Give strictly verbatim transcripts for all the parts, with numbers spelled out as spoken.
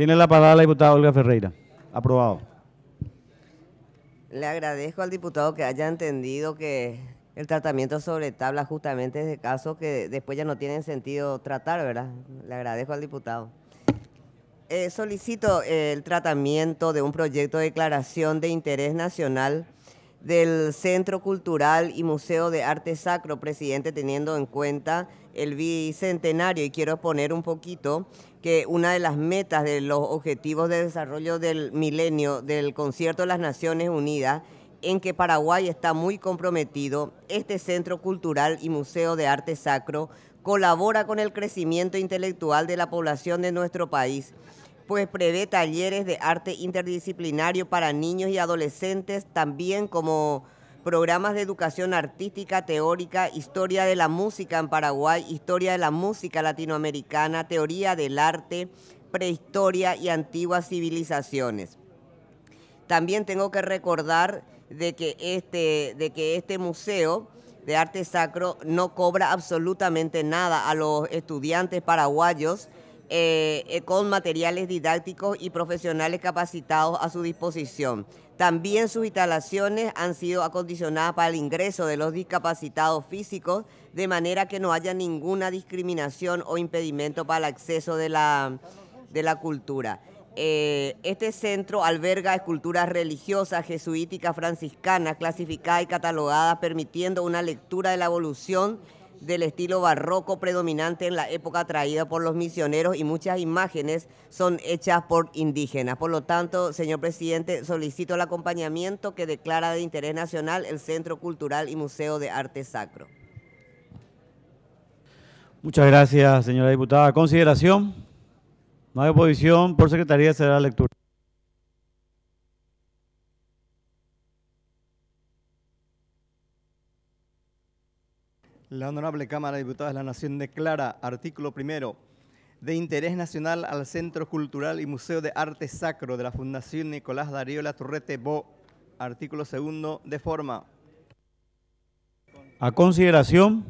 Tiene la palabra la diputada Olga Ferreira. Aprobado. Le agradezco al diputado que haya entendido que el tratamiento sobre tabla justamente es de casos que después ya no tienen sentido tratar, ¿verdad? Le agradezco al diputado. Eh, solicito el tratamiento de un proyecto de declaración de interés nacional del Centro Cultural y Museo de Arte Sacro, presidente, teniendo en cuenta el bicentenario, y quiero poner un poquito que una de las metas de los objetivos de desarrollo del milenio del Concierto de las Naciones Unidas, en que Paraguay está muy comprometido, este Centro Cultural y Museo de Arte Sacro colabora con el crecimiento intelectual de la población de nuestro país, pues prevé talleres de arte interdisciplinario para niños y adolescentes, también como programas de educación artística, teórica, historia de la música en Paraguay, historia de la música latinoamericana, teoría del arte, prehistoria y antiguas civilizaciones. También tengo que recordar de que este, de que este museo de arte sacro no cobra absolutamente nada a los estudiantes paraguayos, eh, eh, con materiales didácticos y profesionales capacitados a su disposición. También sus instalaciones han sido acondicionadas para el ingreso de los discapacitados físicos, de manera que no haya ninguna discriminación o impedimento para el acceso de la, de la cultura. Eh, este centro alberga esculturas religiosas, jesuíticas, franciscanas, clasificadas y catalogadas, permitiendo una lectura de la evolución del estilo barroco predominante en la época traída por los misioneros, y muchas imágenes son hechas por indígenas. Por lo tanto, señor presidente, solicito el acompañamiento que declara de interés nacional el Centro Cultural y Museo de Arte Sacro. Muchas gracias, señora diputada. Consideración. No hay oposición. Por secretaría se dará lectura. La Honorable Cámara de Diputados de la Nación declara, artículo primero, de interés nacional al Centro Cultural y Museo de Arte Sacro de la Fundación Nicolás Darío Latorrete Bo. Artículo segundo, de forma. A consideración.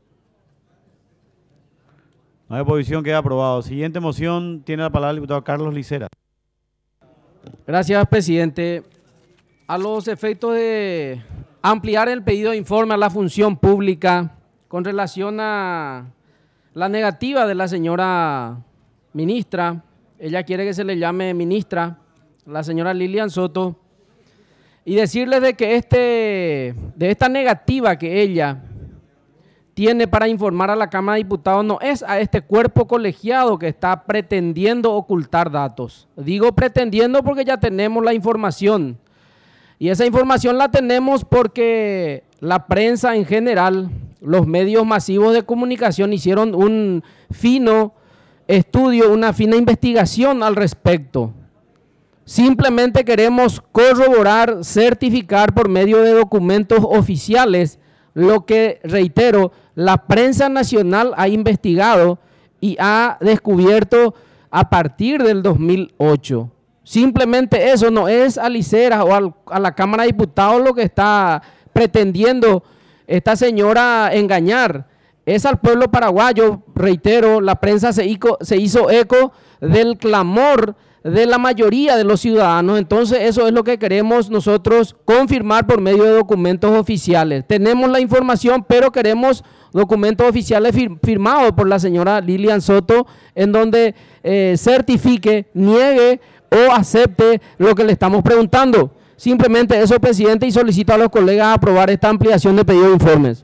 No hay oposición, queda aprobado. Siguiente moción, tiene la palabra el diputado Carlos Licera. Gracias, presidente. A los efectos de ampliar el pedido de informe a la función pública con relación a la negativa de la señora ministra, ella quiere que se le llame ministra, la señora Lilian Soto, y decirles de que este, de esta negativa que ella tiene para informar a la Cámara de Diputados no es a este cuerpo colegiado que está pretendiendo ocultar datos. Digo pretendiendo porque ya tenemos la información, y esa información la tenemos porque la prensa en general, los medios masivos de comunicación hicieron un fino estudio, una fina investigación al respecto. Simplemente queremos corroborar, certificar por medio de documentos oficiales lo que, reitero, la prensa nacional ha investigado y ha descubierto a partir del dos mil ocho. Simplemente eso, no es a Licera o al, a la Cámara de Diputados lo que está pretendiendo esta señora engañar, es al pueblo paraguayo. Reitero, la prensa se hizo, se hizo eco del clamor de la mayoría de los ciudadanos. Entonces eso es lo que queremos nosotros confirmar por medio de documentos oficiales. Tenemos la información, pero queremos documentos oficiales fir firmados por la señora Lilian Soto, en donde eh, certifique, niegue o acepte lo que le estamos preguntando. Simplemente eso, presidente, y solicito a los colegas aprobar esta ampliación de pedido de informes.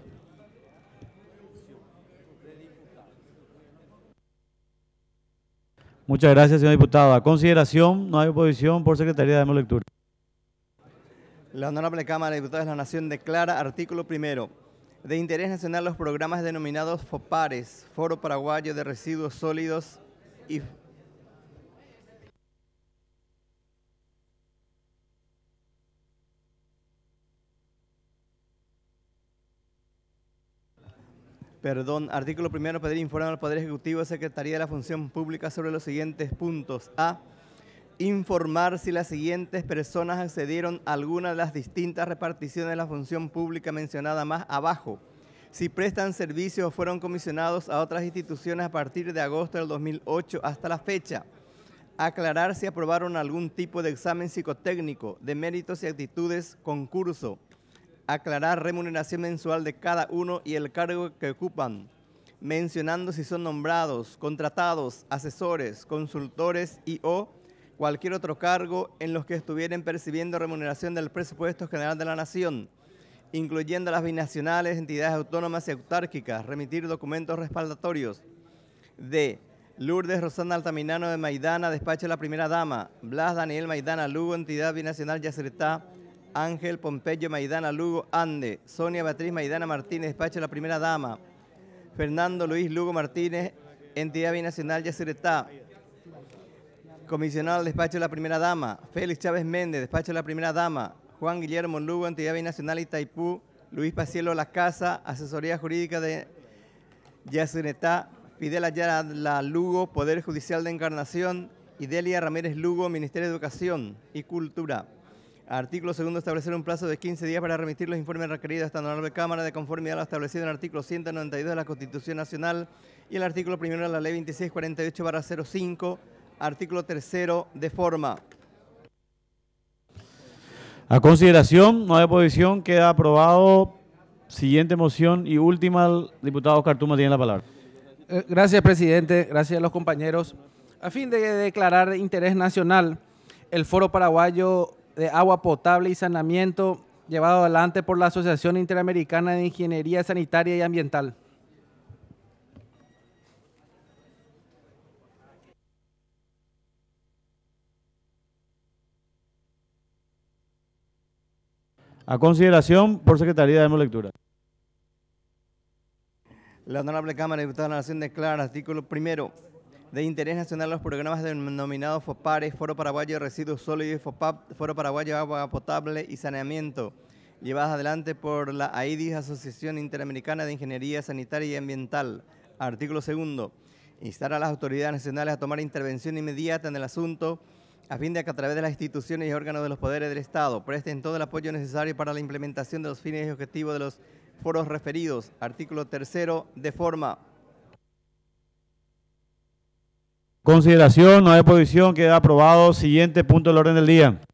Muchas gracias, señor diputado. A consideración, no hay oposición. Por secretaría, damos lectura. La Honorable Cámara de Diputados de la Nación declara, artículo primero, de interés nacional los programas denominados FOPARES, Foro Paraguayo de Residuos Sólidos y Perdón, artículo primero, pedir informe al Poder Ejecutivo y Secretaría de la Función Pública sobre los siguientes puntos. A. Informar si las siguientes personas accedieron a alguna de las distintas reparticiones de la función pública mencionada más abajo, si prestan servicios o fueron comisionados a otras instituciones a partir de agosto del dos mil ocho hasta la fecha. aclarar si aprobaron algún tipo de examen psicotécnico de méritos y actitudes, concurso, aclarar remuneración mensual de cada uno y el cargo que ocupan, mencionando si son nombrados, contratados, asesores, consultores y o cualquier otro cargo en los que estuvieran percibiendo remuneración del presupuesto general de la Nación, incluyendo las binacionales, entidades autónomas y autárquicas, remitir documentos respaldatorios. D. Lourdes Rosana Altamirano de Maidana, despacho de la primera dama. Blas Daniel Maidana Lugo, entidad binacional Yacyretá. Ángel Pompeyo Maidana Lugo, Ande. Sonia Beatriz Maidana Martínez, despacho de la primera dama. Fernando Luis Lugo Martínez, entidad binacional Yacyretá. Comisionado al despacho de la primera dama. Félix Chávez Méndez, despacho de la primera dama. Juan Guillermo Lugo, entidad binacional Itaipú. Luis Pacielo La Casa, asesoría jurídica de Yacyretá. Fidel Ayala Lugo, Poder Judicial de Encarnación, y Delia Ramírez Lugo, Ministerio de Educación y Cultura. Artículo segundo, establecer un plazo de quince días para remitir los informes requeridos a esta honorable Cámara de conformidad a lo establecido en el artículo ciento noventa y dos de la Constitución Nacional y el artículo primero de la Ley veintiséis cuarenta y ocho barra cero cinco, artículo tercero, de forma. A consideración, no hay oposición, queda aprobado. Siguiente moción y última, el diputado Oscar Tuma tiene la palabra. Gracias, presidente. Gracias a los compañeros. A fin de declarar de interés nacional el Foro Paraguayo de Agua Potable y Saneamiento llevado adelante por la Asociación Interamericana de Ingeniería Sanitaria y Ambiental. A consideración, por secretaría, damos lectura. La Honorable Cámara de Diputados de la Nación declara, artículo primero, de interés nacional los programas denominados FOPARES, Foro Paraguayo de Residuos Sólidos, FOPAP, Foro Paraguayo de Agua Potable y Saneamiento, llevadas adelante por la A I D I S, Asociación Interamericana de Ingeniería Sanitaria y Ambiental. Artículo segundo, instar a las autoridades nacionales a tomar intervención inmediata en el asunto, a fin de que a través de las instituciones y órganos de los poderes del Estado presten todo el apoyo necesario para la implementación de los fines y objetivos de los foros referidos. Artículo tercero, de forma. Consideración, no hay oposición, queda aprobado. Siguiente punto del orden del día.